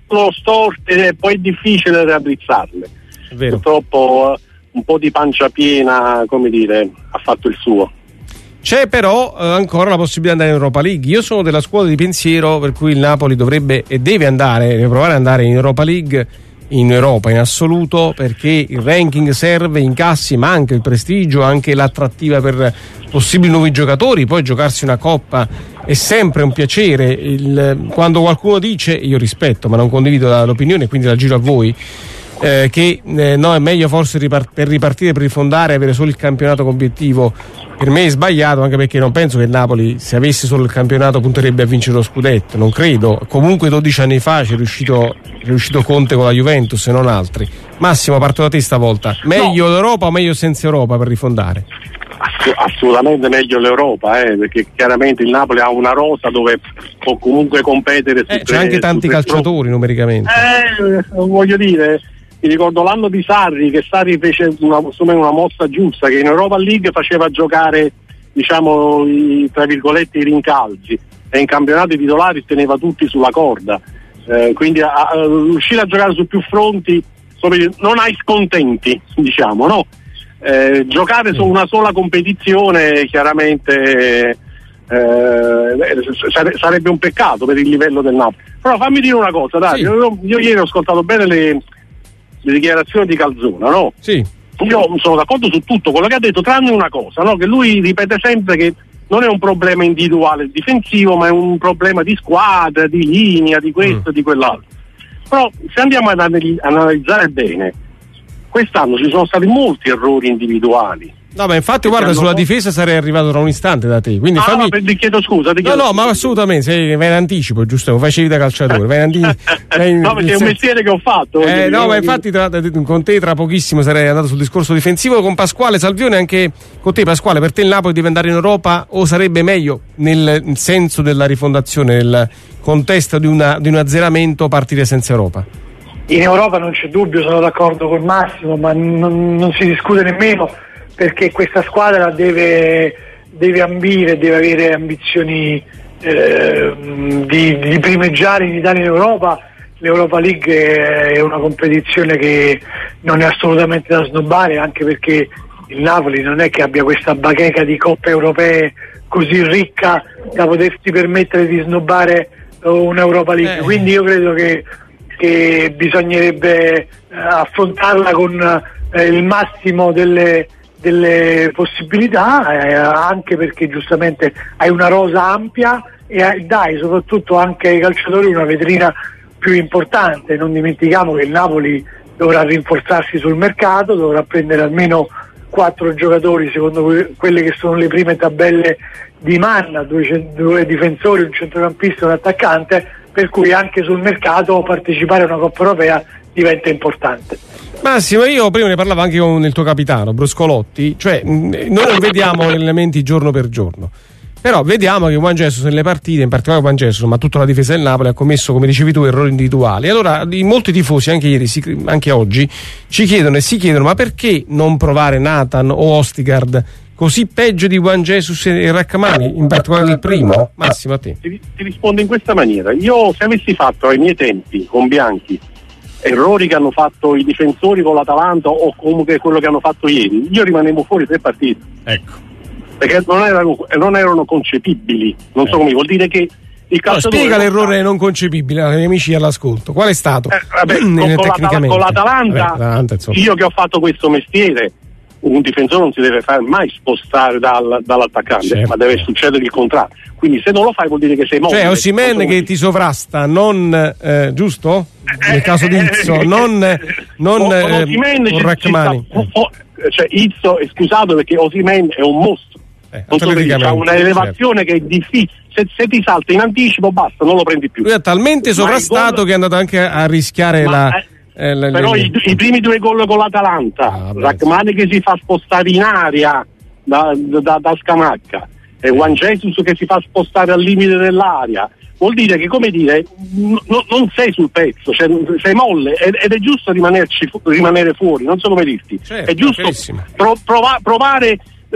[SPEAKER 7] storte e poi è difficile raddrizzarle. Purtroppo un po' di pancia piena, come dire, ha fatto il suo.
[SPEAKER 1] C'è però ancora la possibilità di andare in Europa League. Io sono della scuola di pensiero per cui il Napoli dovrebbe e deve provare ad andare in Europa League, in Europa in assoluto, perché il ranking serve, incassi, ma anche il prestigio, anche l'attrattiva per possibili nuovi giocatori. Poi giocarsi una coppa è sempre un piacere. Quando qualcuno dice, io rispetto ma non condivido l'opinione, quindi la giro a voi, che no, è meglio forse per ripartire, per rifondare, avere solo il campionato come obiettivo, per me è sbagliato, anche perché non penso che il Napoli, se avesse solo il campionato, punterebbe a vincere lo scudetto, non credo. Comunque 12 anni fa c'è riuscito Conte con la Juventus e non altri. Massimo, parto da te stavolta, meglio l'Europa o meglio senza Europa per rifondare?
[SPEAKER 7] Assolutamente meglio l'Europa, perché chiaramente il Napoli ha una rosa dove può comunque competere
[SPEAKER 1] c'è anche tanti calciatori numericamente,
[SPEAKER 7] voglio dire. Mi ricordo l'anno di Sarri, che Sarri fece una mossa giusta, che in Europa League faceva giocare, diciamo, tra virgolette, i rincalzi, e in campionato i titolari teneva tutti sulla corda, quindi riuscire a giocare su più fronti, non hai scontenti, diciamo, no? Giocare su una sola competizione chiaramente sarebbe un peccato per il livello del Napoli. Però fammi dire una cosa, dai, io ieri ho ascoltato bene le dichiarazioni di Calzona, no?
[SPEAKER 1] Sì.
[SPEAKER 7] Io sono d'accordo su tutto quello che ha detto, tranne una cosa, no? Che lui ripete sempre che non è un problema individuale difensivo, ma è un problema di squadra, di linea, di questo e di quell'altro. Però se andiamo ad analizzare bene, quest'anno ci sono stati molti errori individuali.
[SPEAKER 1] No, ma infatti guarda, sulla difesa sarei arrivato tra un istante da te, quindi
[SPEAKER 7] ti chiedo scusa.
[SPEAKER 1] No, ma assolutamente, vai in anticipo, giusto? Lo facevi da calciatore,
[SPEAKER 7] no, perché è un mestiere che ho fatto.
[SPEAKER 1] No, ma infatti con te tra pochissimo sarei andato sul discorso difensivo. Con Pasquale Salvione, anche con te Pasquale, per te il Napoli deve andare in Europa o sarebbe meglio, nel senso della rifondazione, nel contesto di un azzeramento, partire senza Europa?
[SPEAKER 8] In Europa non c'è dubbio, sono d'accordo con Massimo, ma non si discute nemmeno, perché questa squadra deve ambire, deve avere ambizioni di primeggiare in Italia e in Europa. L'Europa League è una competizione che non è assolutamente da snobbare, anche perché il Napoli non è che abbia questa bacheca di coppe europee così ricca da potersi permettere di snobbare un'Europa League. Quindi io credo che bisognerebbe affrontarla con il massimo delle possibilità, anche perché giustamente hai una rosa ampia e dai soprattutto anche ai calciatori una vetrina più importante. Non dimentichiamo che il Napoli dovrà rinforzarsi sul mercato, dovrà prendere almeno 4 giocatori secondo quelle che sono le prime tabelle di Manna, 2 difensori, un centrocampista e un attaccante, per cui anche sul mercato partecipare a una Coppa Europea diventa importante.
[SPEAKER 1] Massimo, io prima ne parlavo anche con il tuo capitano Bruscolotti, cioè noi non vediamo gli allenamenti giorno per giorno, però vediamo che Juan Jesus nelle partite, in particolare Juan Jesus, ma tutta la difesa del Napoli, ha commesso, come dicevi tu, errori individuali. Allora molti tifosi, anche ieri, anche oggi, ci chiedono e si chiedono: ma perché non provare Nathan o Ostigard, così peggio di Juan Jesus e Rachmani, in particolare il primo? Massimo, a te.
[SPEAKER 7] Ti rispondo in questa maniera: io, se avessi fatto ai miei tempi con Bianchi errori che hanno fatto i difensori con l'Atalanta o comunque quello che hanno fatto ieri, io rimanevo fuori 3 partite.
[SPEAKER 1] Ecco.
[SPEAKER 7] Perché non erano concepibili. Non so come vuol dire che il calciatore.
[SPEAKER 1] Spiega l'errore non concepibile ai miei amici all'ascolto. Qual è stato?
[SPEAKER 7] Con l'Atalanta, io che ho fatto questo mestiere, un difensore non si deve fare mai spostare dall'attaccante, certo, ma deve succedere il contrario. Quindi se non lo fai vuol dire che sei molle.
[SPEAKER 1] Cioè Osimhen che ti sovrasta, non giusto? Nel caso di Izzo, non Rachmani.
[SPEAKER 7] Cioè Izzo è scusato perché Osimhen è un mostro. Non so perché ha una elevazione, certo, che è difficile. Se ti salta in anticipo basta, non lo prendi più.
[SPEAKER 1] Lui è talmente sovrastato che è andato anche a rischiare
[SPEAKER 7] però i primi 2 gol con l'Atalanta, Rachmani che si fa spostare in aria da Scamacca e Juan Jesus che si fa spostare al limite dell'area, vuol dire che, come dire, non sei sul pezzo, cioè sei molle, ed è giusto rimanere fuori, non so come dirti, certo, è giusto provare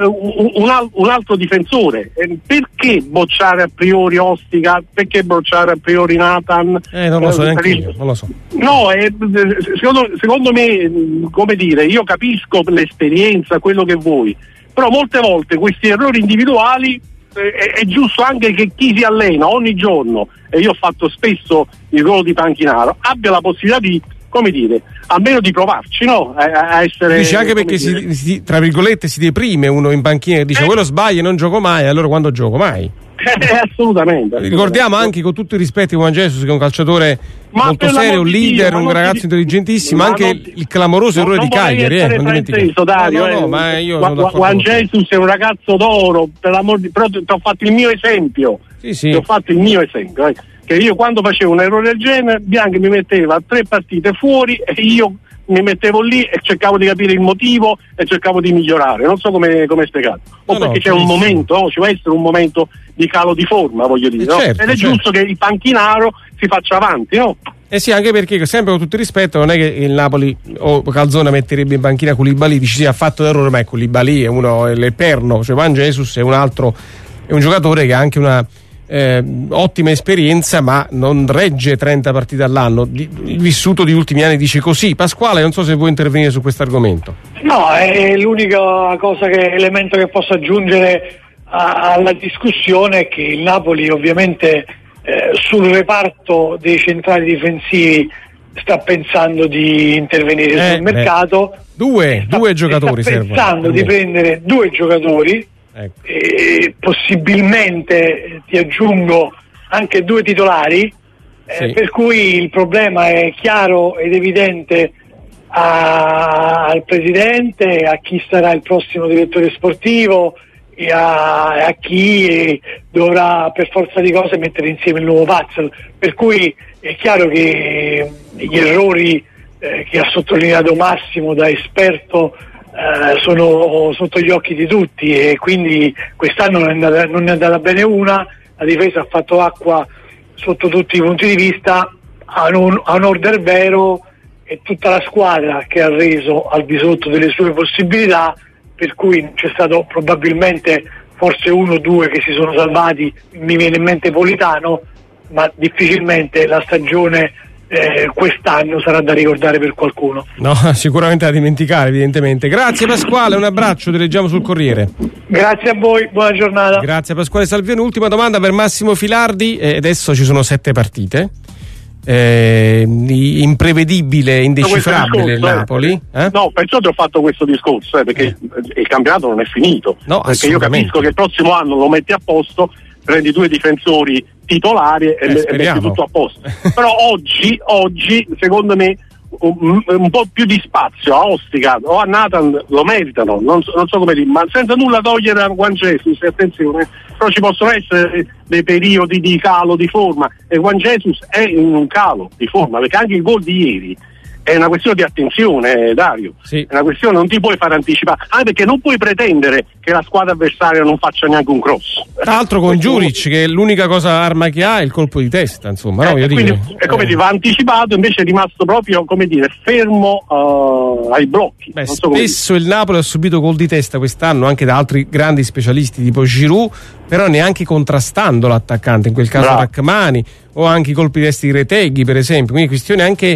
[SPEAKER 7] un altro difensore. Perché bocciare a priori Ostica? Perché bocciare a priori Nathan?
[SPEAKER 1] Non lo so neanche io, non lo so.
[SPEAKER 7] No, secondo me, come dire, io capisco l'esperienza, quello che vuoi, però molte volte questi errori individuali è giusto anche che chi si allena ogni giorno, e io ho fatto spesso il ruolo di panchinaro, abbia la possibilità di, come dire, almeno di provarci, no? A essere.
[SPEAKER 1] Dice anche perché tra virgolette si deprime uno in panchina e dice quello sbaglia e non gioco mai, allora quando gioco mai?
[SPEAKER 7] Assolutamente.
[SPEAKER 1] Ricordiamo anche, con tutto il rispetto di Juan Jesus, che è un calciatore molto serio, un leader, un ragazzo intelligentissimo, anche il clamoroso errore di Cagliari, non dimentichiamo.
[SPEAKER 7] Dario,
[SPEAKER 1] ma io
[SPEAKER 7] Juan Jesus è un ragazzo d'oro, per l'amor di, però ti ho fatto il mio esempio.
[SPEAKER 1] Sì.
[SPEAKER 7] Ti ho fatto il mio esempio, che io quando facevo un errore del genere, Bianchi mi metteva 3 partite fuori e io mi mettevo lì e cercavo di capire il motivo e cercavo di migliorare. Non so come spiegato, perché c'è un momento, ci può essere un momento di calo di forma, voglio dire, no?
[SPEAKER 1] Certo,
[SPEAKER 7] ed è giusto che il panchinaro si faccia avanti, no?
[SPEAKER 1] Sì, anche perché, sempre con tutto il rispetto, non è che il Napoli o Calzona metterebbe in panchina Koulibaly, dici sì, ha fatto l'errore, ma è Koulibaly, è uno, è l'Eperno, cioè Juan Jesus è un altro, è un giocatore che ha anche una ottima esperienza, ma non regge 30 partite all'anno. Il vissuto di ultimi anni dice così. Pasquale, non so se vuoi intervenire su questo argomento.
[SPEAKER 8] No, è l'unica elemento che posso aggiungere alla discussione è che il Napoli ovviamente sul reparto dei centrali difensivi sta pensando di intervenire sul mercato.
[SPEAKER 1] Due giocatori servono.
[SPEAKER 8] Sta pensando di prendere 2 giocatori. Ecco. E possibilmente ti aggiungo anche 2 titolari, per cui il problema è chiaro ed evidente al presidente, a chi sarà il prossimo direttore sportivo e a chi dovrà per forza di cose mettere insieme il nuovo puzzle, per cui è chiaro che gli errori che ha sottolineato Massimo da esperto sono sotto gli occhi di tutti, e quindi quest'anno non è andata bene una, la difesa ha fatto acqua sotto tutti i punti di vista, a onor del vero è tutta la squadra che ha reso al di sotto delle sue possibilità, per cui c'è stato probabilmente forse 1 o 2 che si sono salvati, mi viene in mente Politano, ma difficilmente la stagione quest'anno sarà da ricordare per qualcuno.
[SPEAKER 1] No, sicuramente da dimenticare, evidentemente. Grazie Pasquale, un abbraccio, ti leggiamo sul Corriere.
[SPEAKER 8] Grazie a voi, buona giornata.
[SPEAKER 1] Grazie Pasquale Salvioni. Ultima domanda per Massimo Filardi. Adesso ci sono 7 partite. Imprevedibile, indecifrabile il Napoli.
[SPEAKER 7] No, perciò ti ho fatto questo discorso, perché il campionato non è finito.
[SPEAKER 1] No,
[SPEAKER 7] perché io capisco che il prossimo anno lo metti a posto, prendi 2 difensori titolari e metti tutto a posto. Però oggi secondo me un po' più di spazio a Ostica o a Nathan lo meritano, non so come dire, ma senza nulla togliere a Juan Jesus, attenzione, però ci possono essere dei periodi di calo di forma e Juan Jesus è in un calo di forma, perché anche il gol di ieri è una questione di attenzione, Dario.
[SPEAKER 1] Sì.
[SPEAKER 7] È una questione, non ti puoi fare anticipare, anche perché non puoi pretendere che la squadra avversaria non faccia neanche un cross.
[SPEAKER 1] Tra l'altro con Juric, che l'unica arma che ha è il colpo di testa, insomma, no?
[SPEAKER 7] Quindi è come dire, va anticipato, invece è rimasto proprio, come dire, fermo ai blocchi.
[SPEAKER 1] Spesso il Napoli ha subito gol di testa quest'anno anche da altri grandi specialisti tipo Giroud, però neanche contrastando l'attaccante, in quel caso Rachmani, o anche i colpi di testa di Retegui, per esempio. Quindi questione anche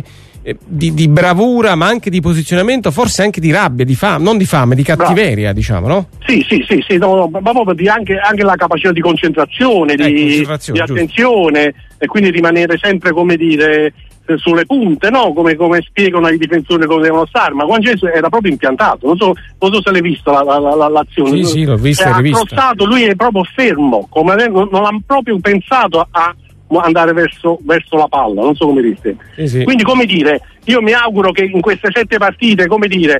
[SPEAKER 1] di bravura, ma anche di posizionamento, forse anche di rabbia, di fame, non di fame, di cattiveria, diciamo, no?
[SPEAKER 7] Sì, no, ma proprio anche la capacità di concentrazione, di attenzione, e quindi rimanere sempre, come dire, sulle punte, no? Come spiegano i difensori come devono stare, ma Juan Jesus era proprio impiantato, non so se l'hai visto l'azione.
[SPEAKER 1] Sì, l'ho vista,
[SPEAKER 7] ha crossato, lui è proprio fermo, non ha proprio pensato a andare verso la palla, non so come dirti.
[SPEAKER 1] Sì.
[SPEAKER 7] Quindi, come dire, io mi auguro che in queste 7 partite, come dire,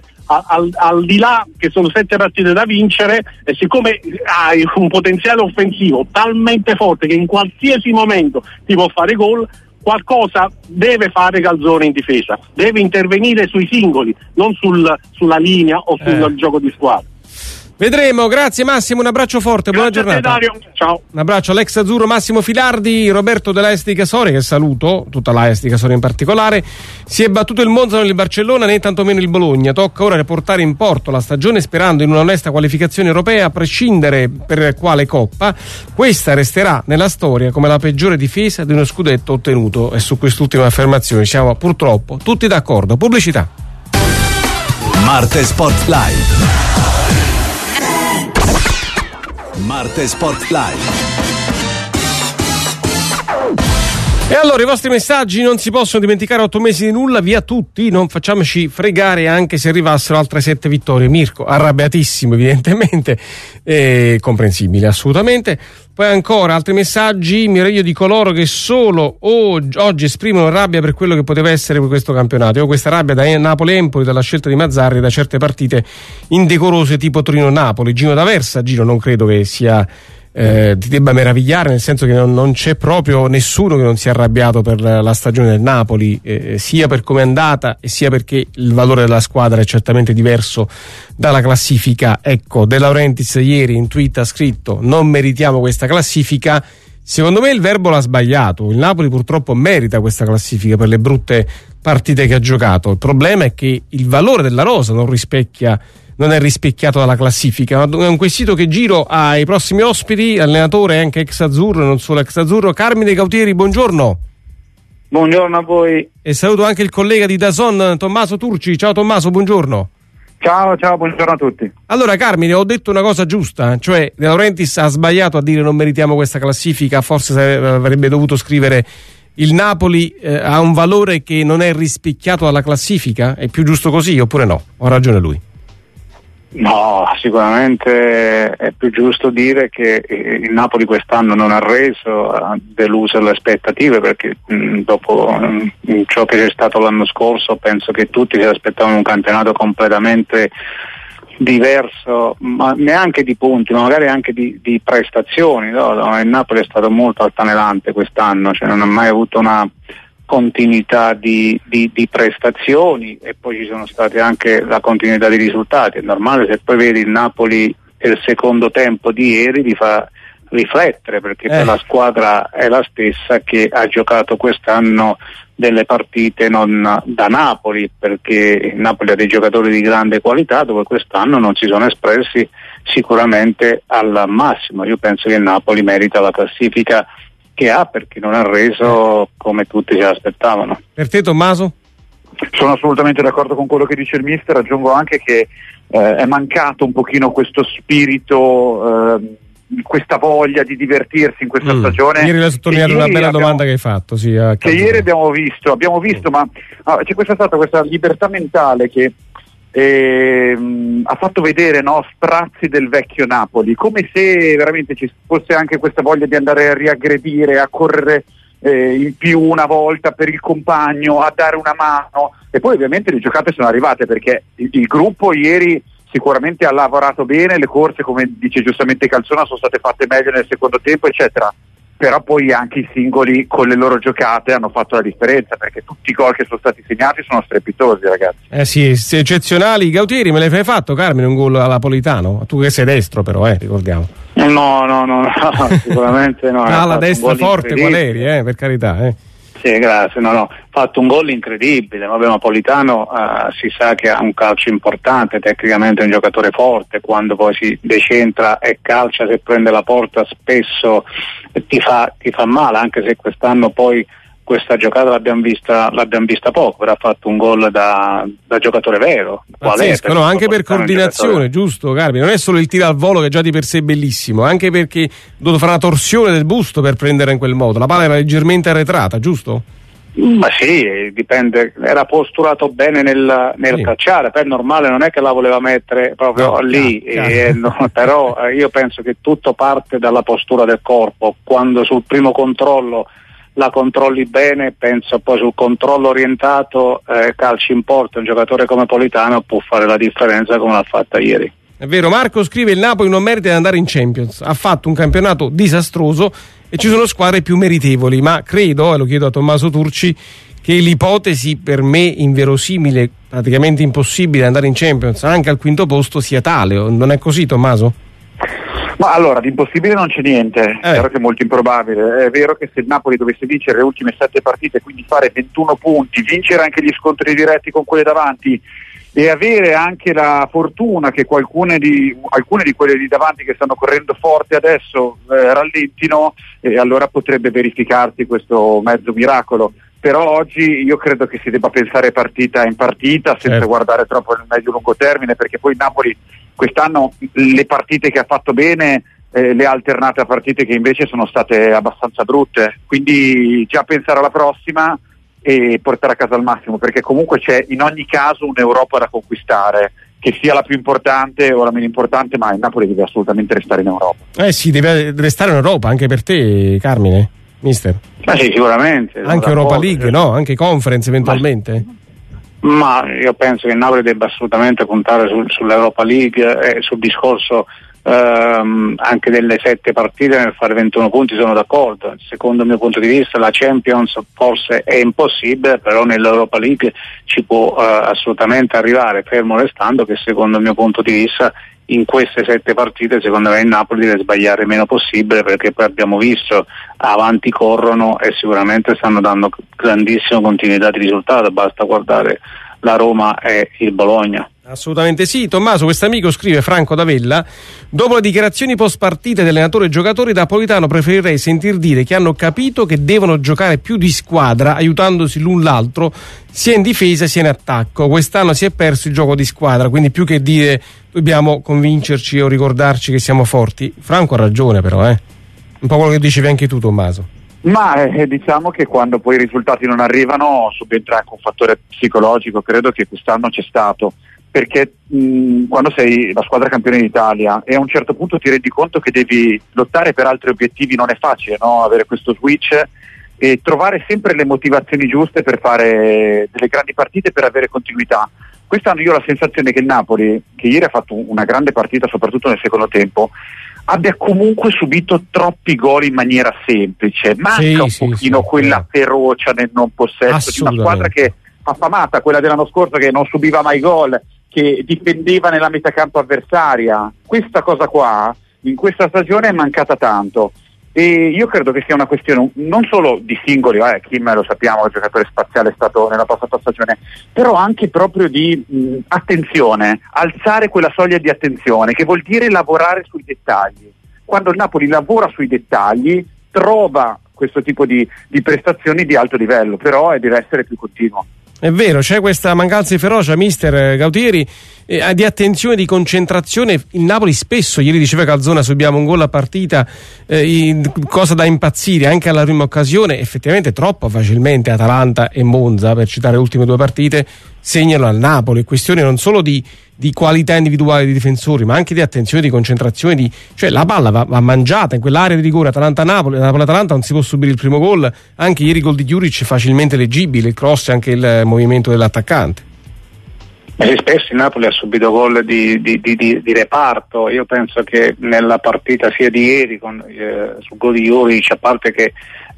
[SPEAKER 7] al di là che sono 7 partite da vincere, e siccome hai un potenziale offensivo talmente forte che in qualsiasi momento ti può fare gol, qualcosa deve fare Calzone in difesa, deve intervenire sui singoli, non sulla linea o sul gioco di squadra.
[SPEAKER 1] Vedremo, grazie Massimo, un abbraccio forte, buona giornata.
[SPEAKER 7] Dario. Ciao.
[SPEAKER 1] Un abbraccio all'ex azzurro Massimo Filardi. Roberto dell'AS di Casone, che saluto, tutta l'AS di Casone in particolare. Si è battuto il Monza, non il Barcellona, né tantomeno il Bologna. Tocca ora riportare in porto la stagione sperando in un'onesta qualificazione europea, a prescindere per quale coppa. Questa resterà nella storia come la peggiore difesa di uno scudetto ottenuto, e su quest'ultima affermazione siamo purtroppo tutti d'accordo. Pubblicità.
[SPEAKER 4] Marte Sport Live. Marte Sport Live.
[SPEAKER 1] E allora i vostri messaggi non si possono dimenticare. 8 mesi di nulla, via tutti, non facciamoci fregare anche se arrivassero altre 7 vittorie. Mirko arrabbiatissimo evidentemente, comprensibile assolutamente. Poi ancora altri messaggi: mi reglio di coloro che solo oggi esprimono rabbia per quello che poteva essere questo campionato. Io ho questa rabbia da Napoli-Empoli, dalla scelta di Mazzarri, da certe partite indecorose tipo Torino-Napoli. Gino D'Aversa, Gino, non credo che sia ti debba meravigliare, nel senso che non c'è proprio nessuno che non sia arrabbiato per la stagione del Napoli, sia per come è andata e sia perché il valore della squadra è certamente diverso dalla classifica. Ecco, De Laurentiis ieri in tweet ha scritto: non meritiamo questa classifica. Secondo me il verbo l'ha sbagliato. Il Napoli purtroppo merita questa classifica per le brutte partite che ha giocato. Il problema è che il valore della rosa non è rispecchiato dalla classifica. È un quesito che giro ai prossimi ospiti, allenatore anche ex azzurro, non solo ex azzurro. Carmine Cautieri, buongiorno.
[SPEAKER 9] Buongiorno a voi.
[SPEAKER 1] E saluto anche il collega di DAZN, Tommaso Turci. Ciao Tommaso, buongiorno.
[SPEAKER 9] Ciao, buongiorno a tutti.
[SPEAKER 1] Allora Carmine, ho detto una cosa giusta, cioè De Laurentiis ha sbagliato a dire non meritiamo questa classifica, forse avrebbe dovuto scrivere il Napoli ha un valore che non è rispecchiato dalla classifica? È più giusto così oppure no? Ha ragione lui.
[SPEAKER 9] No, sicuramente è più giusto dire che il Napoli quest'anno non ha reso, ha deluso le aspettative, perché dopo ciò che c'è stato l'anno scorso penso che tutti si aspettavano un campionato completamente diverso, ma neanche di punti, ma magari anche di prestazioni, no? Il Napoli è stato molto altalenante quest'anno, cioè non ha mai avuto una continuità di prestazioni, e poi ci sono state anche la continuità di risultati. È normale, se poi vedi il Napoli del secondo tempo di ieri ti fa riflettere, perché la squadra è la stessa che ha giocato quest'anno delle partite non da Napoli, perché il Napoli ha dei giocatori di grande qualità dove quest'anno non si sono espressi sicuramente al massimo. Io penso che il Napoli merita la classifica che ha, perché non ha reso come tutti si aspettavano.
[SPEAKER 1] Per te, Tommaso?
[SPEAKER 10] Sono assolutamente d'accordo con quello che dice il mister, aggiungo anche che è mancato un pochino questo spirito, questa voglia di divertirsi in questa stagione.
[SPEAKER 1] Ieri l'ha sottolineato una bella domanda che hai fatto. Sì, che
[SPEAKER 10] ieri abbiamo visto, ma c'è stata questa libertà mentale che ha fatto vedere, no, sprazzi del vecchio Napoli, come se veramente ci fosse anche questa voglia di andare a riaggredire, a correre in più una volta per il compagno, a dare una mano, e poi ovviamente le giocate sono arrivate, perché il gruppo ieri sicuramente ha lavorato bene, le corse, come dice giustamente Calzona, sono state fatte meglio nel secondo tempo, eccetera, però poi anche i singoli con le loro giocate hanno fatto la differenza, perché tutti i gol che sono stati segnati sono strepitosi, ragazzi.
[SPEAKER 1] Sì, eccezionali. Gautieri, me l'hai fatto, Carmine, un gol alla Napolitano? Tu che sei destro però, ricordiamo.
[SPEAKER 9] No, sicuramente no.
[SPEAKER 1] La destra forte qual eri, per carità.
[SPEAKER 9] Sì, grazie. No, fatto un gol incredibile. Vabbè, Napolitano si sa che ha un calcio importante, tecnicamente è un giocatore forte, quando poi si decentra e calcia, se prende la porta spesso ti fa male, anche se quest'anno poi questa giocata l'abbiamo vista poco, però ha fatto un gol da giocatore vero.
[SPEAKER 1] Pazzesco, no? Anche per coordinazione, giusto, Carmine? Non è solo il tiro al volo, che già di per sé è bellissimo, anche perché ha dovuto fare una torsione del busto per prendere in quel modo. La palla era leggermente arretrata, giusto?
[SPEAKER 9] Ma sì, dipende, era posturato bene nel calciare, poi è normale, non è che la voleva mettere proprio lì, però io penso che tutto parte dalla postura del corpo. Quando sul primo controllo la controlli bene, penso poi sul controllo orientato, calci in porta, un giocatore come Politano può fare la differenza come l'ha fatta ieri.
[SPEAKER 1] È vero, Marco scrive: il Napoli non merita di andare in Champions, ha fatto un campionato disastroso e ci sono squadre più meritevoli, ma credo, e lo chiedo a Tommaso Turci, che l'ipotesi per me inverosimile, praticamente impossibile andare in Champions anche al quinto posto sia tale. Non è così, Tommaso?
[SPEAKER 10] Ma allora, di impossibile non c'è niente, è vero che è molto improbabile. È vero che se il Napoli dovesse vincere le ultime 7 partite, quindi fare 21 punti, vincere anche gli scontri diretti con quelle davanti e avere anche la fortuna che alcune di quelle di davanti che stanno correndo forte adesso rallentino, e allora potrebbe verificarsi questo mezzo miracolo. Però oggi io credo che si debba pensare partita in partita, senza guardare troppo nel medio-lungo termine, perché poi il Napoli quest'anno le partite che ha fatto bene le ha alternate a partite che invece sono state abbastanza brutte, quindi già pensare alla prossima e portare a casa al massimo, perché comunque c'è in ogni caso un'Europa da conquistare, che sia la più importante o la meno importante, ma il Napoli deve assolutamente restare in Europa.
[SPEAKER 1] Sì, deve restare in Europa, anche per te, Carmine, mister?
[SPEAKER 9] Sì, sicuramente.
[SPEAKER 1] Anche Europa League, no? Anche Conference eventualmente?
[SPEAKER 9] Ma io penso che il Napoli debba assolutamente puntare sull'Europa League e sul discorso anche delle 7 partite. Nel fare 21 punti sono d'accordo. Secondo il mio punto di vista la Champions forse è impossibile, però nell'Europa League ci può assolutamente arrivare, fermo restando che secondo il mio punto di vista in queste 7 partite secondo me il Napoli deve sbagliare il meno possibile, perché poi abbiamo visto avanti corrono e sicuramente stanno dando grandissima continuità di risultato, basta guardare la Roma e il Bologna.
[SPEAKER 1] Assolutamente sì. Tommaso, quest'amico scrive, Franco Davella: dopo le dichiarazioni post partite dell'allenatore e giocatori, da Politano preferirei sentir dire che hanno capito che devono giocare più di squadra, aiutandosi l'un l'altro sia in difesa sia in attacco. Quest'anno si è perso il gioco di squadra, quindi più che dire dobbiamo convincerci o ricordarci che siamo forti. Franco ha ragione però, un po' quello che dicevi anche tu, Tommaso.
[SPEAKER 10] Ma diciamo che quando poi i risultati non arrivano subentra anche un fattore psicologico, credo che quest'anno c'è stato, perché quando sei la squadra campione d'Italia e a un certo punto ti rendi conto che devi lottare per altri obiettivi, non è facile, no? Avere questo switch e trovare sempre le motivazioni giuste per fare delle grandi partite, per avere continuità. Quest'anno io ho la sensazione che il Napoli, che ieri ha fatto una grande partita soprattutto nel secondo tempo, abbia comunque subito troppi gol in maniera semplice. Manca un pochino quella ferocia nel non possesso di una squadra che affamata, quella dell'anno scorso, che non subiva mai gol, che difendeva nella metà campo avversaria. Questa cosa qua in questa stagione è mancata tanto, E io credo che sia una questione non solo di singoli, Kim lo sappiamo, il giocatore spaziale è stato nella passata stagione, però anche proprio di attenzione, alzare quella soglia di attenzione, che vuol dire lavorare sui dettagli. Quando il Napoli lavora sui dettagli trova questo tipo di prestazioni di alto livello, però deve essere più continuo.
[SPEAKER 1] È vero, c'è questa mancanza di ferocia, mister Gautieri, di attenzione, di concentrazione. Il Napoli spesso, ieri diceva Calzona, subiamo un gol a partita, cosa da impazzire anche alla prima occasione. Effettivamente troppo facilmente Atalanta e Monza, per citare le ultime due partite, segnano al Napoli. Questione non solo di qualità individuale dei difensori, ma anche di attenzione, di concentrazione, cioè la palla va mangiata in quell'area di rigore. Napoli-Atalanta non si può subire il primo gol. Anche ieri il gol di Juric facilmente leggibile, il cross e anche il movimento dell'attaccante.
[SPEAKER 9] Spesso il Napoli ha subito gol di reparto. Io penso che nella partita sia di ieri sul gol di Juric, a parte che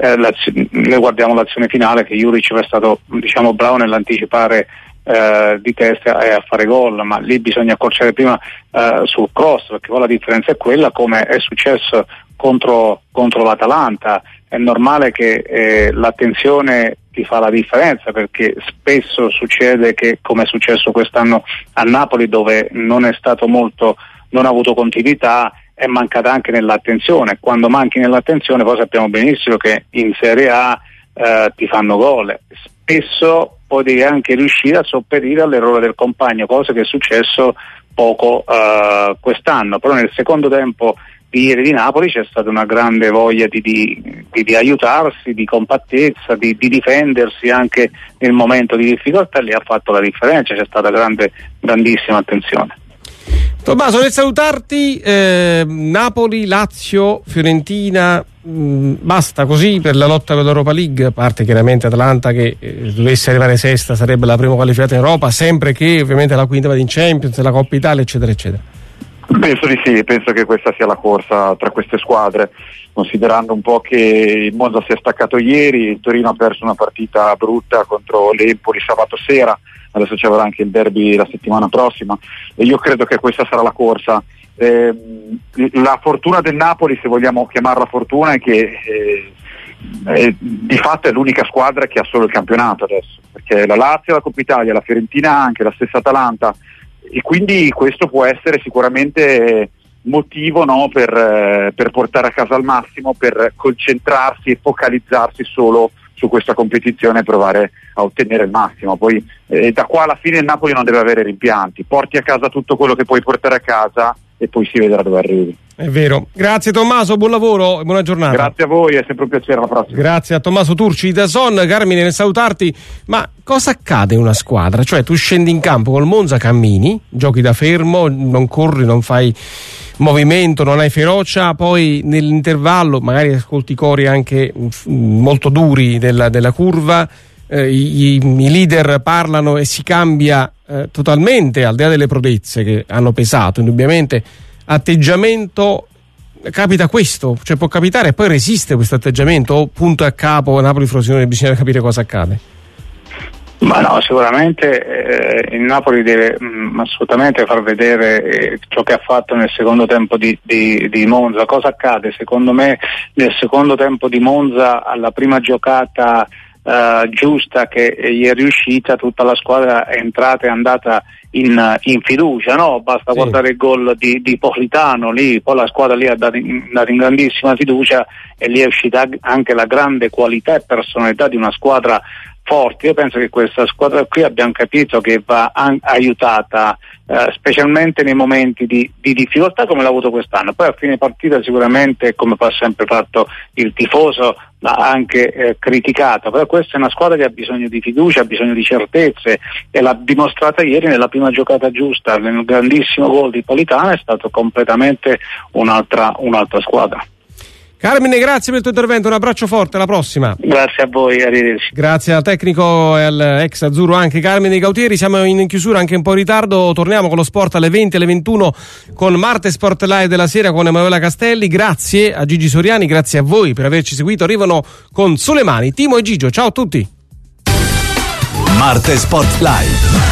[SPEAKER 9] noi guardiamo l'azione finale, che Juric è stato bravo nell'anticipare di testa e a fare gol, ma lì bisogna accorciare prima sul cross, perché poi la differenza è quella, come è successo contro l'Atalanta. È normale che l'attenzione ti fa la differenza, perché spesso succede che, come è successo quest'anno a Napoli, dove non ha avuto continuità, è mancata anche nell'attenzione. Quando manchi nell'attenzione, poi sappiamo benissimo che in Serie A ti fanno gol. Spesso poi devi anche riuscire a sopperire all'errore del compagno, cosa che è successo poco quest'anno. Però nel secondo tempo di ieri di Napoli c'è stata una grande voglia di aiutarsi, di compattezza, di difendersi anche nel momento di difficoltà. Lì ha fatto la differenza, c'è stata grandissima attenzione.
[SPEAKER 1] Tommaso, nel salutarti, Napoli, Lazio, Fiorentina, basta così per la lotta per l'Europa League, a parte chiaramente Atalanta che dovesse arrivare sesta sarebbe la prima qualificata in Europa, sempre che ovviamente la quinta vada in Champions, la Coppa Italia, eccetera eccetera.
[SPEAKER 10] Penso di sì, penso che questa sia la corsa tra queste squadre, considerando un po' che il Monza si è staccato ieri, il Torino ha perso una partita brutta contro l'Empoli sabato sera, adesso ci avrà anche il derby la settimana prossima, e io credo che questa sarà la corsa. La fortuna del Napoli, se vogliamo chiamarla fortuna, è che di fatto è l'unica squadra che ha solo il campionato adesso, perché la Lazio, la Coppa Italia, la Fiorentina anche, la stessa Atalanta, e quindi questo può essere sicuramente motivo, no, per portare a casa al massimo, per concentrarsi e focalizzarsi solo su questa competizione e provare a ottenere il massimo. Poi da qua alla fine il Napoli non deve avere rimpianti, porti a casa tutto quello che puoi portare a casa e poi si vedrà dove arrivi.
[SPEAKER 1] È vero. Grazie Tommaso, buon lavoro e buona giornata.
[SPEAKER 10] Grazie a voi, è sempre un piacere, alla prossima.
[SPEAKER 1] Grazie a Tommaso Turci da Son. Carmine, nel salutarti, ma cosa accade in una squadra? Cioè tu scendi in campo col Monza, cammini, giochi da fermo, non corri, non fai movimento, non hai ferocia, poi nell'intervallo magari ascolti cori anche molto duri della curva, i leader parlano e si cambia totalmente, al di là delle prodezze che hanno pesato indubbiamente, atteggiamento. Capita questo, cioè può capitare e poi resiste questo atteggiamento, o punto a capo Napoli-Frosinone, bisogna capire cosa accade?
[SPEAKER 9] Ma no, sicuramente il Napoli deve assolutamente far vedere ciò che ha fatto nel secondo tempo di Monza. Cosa accade? Secondo me nel secondo tempo di Monza, alla prima giocata giusta che gli è riuscita, tutta la squadra è entrata e andata in fiducia, no? Basta guardare il gol di Politano, lì poi la squadra lì è andata in grandissima fiducia e lì è uscita anche la grande qualità e personalità di una squadra forte. Io penso che questa squadra qui abbiamo capito che va aiutata specialmente nei momenti di difficoltà, come l'ha avuto quest'anno. Poi a fine partita sicuramente, come ha sempre fatto il tifoso, l'ha anche criticata, però questa è una squadra che ha bisogno di fiducia, ha bisogno di certezze, e l'ha dimostrata ieri nella prima giocata giusta, nel grandissimo gol di Politano. È stato completamente un'altra squadra.
[SPEAKER 1] Carmine, grazie per il tuo intervento, un abbraccio forte, alla prossima.
[SPEAKER 9] Grazie a voi, arrivederci.
[SPEAKER 1] Grazie al tecnico e all'ex azzurro anche Carmine Gautieri. Siamo in chiusura, anche un po' in ritardo, torniamo con lo sport alle 20, alle 21 con Marte Sport Live della sera con Emanuela Castelli. Grazie a Gigi Soriani, grazie a voi per averci seguito. Arrivano con Sulle Mani Timo e Gigio, ciao a tutti.
[SPEAKER 4] Marte Sport Live.